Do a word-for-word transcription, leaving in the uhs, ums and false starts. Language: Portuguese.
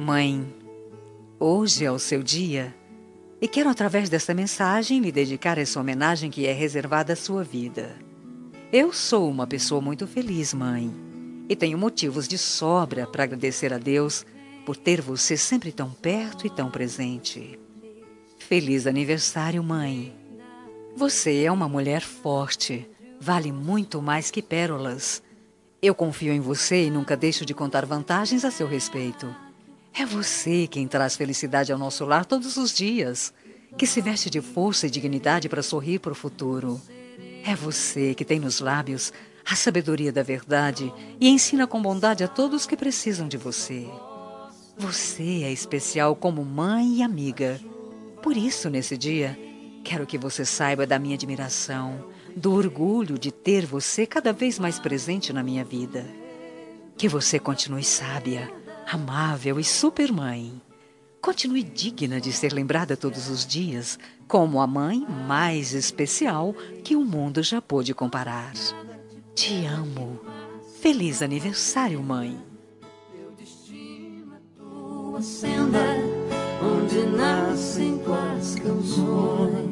Mãe, hoje é o seu dia e quero, através desta mensagem, lhe dedicar essa homenagem que é reservada à sua vida. Eu sou uma pessoa muito feliz, mãe, e tenho motivos de sobra para agradecer a Deus por ter você sempre tão perto e tão presente. Feliz aniversário, mãe! Você é uma mulher forte, vale muito mais que pérolas. Eu confio em você e nunca deixo de contar vantagens a seu respeito. É você quem traz felicidade ao nosso lar todos os dias, que se veste de força e dignidade para sorrir para o futuro. É você que tem nos lábios a sabedoria da verdade e ensina com bondade a todos que precisam de você. Você é especial como mãe e amiga. Por isso, nesse dia, quero que você saiba da minha admiração, do orgulho de ter você cada vez mais presente na minha vida. Que você continue sábia, amável e super mãe. Continue digna de ser lembrada todos os dias como a mãe mais especial que o mundo já pôde comparar. Te amo. Feliz aniversário, mãe. Teu destino é tua senda, onde nascem tuas canções.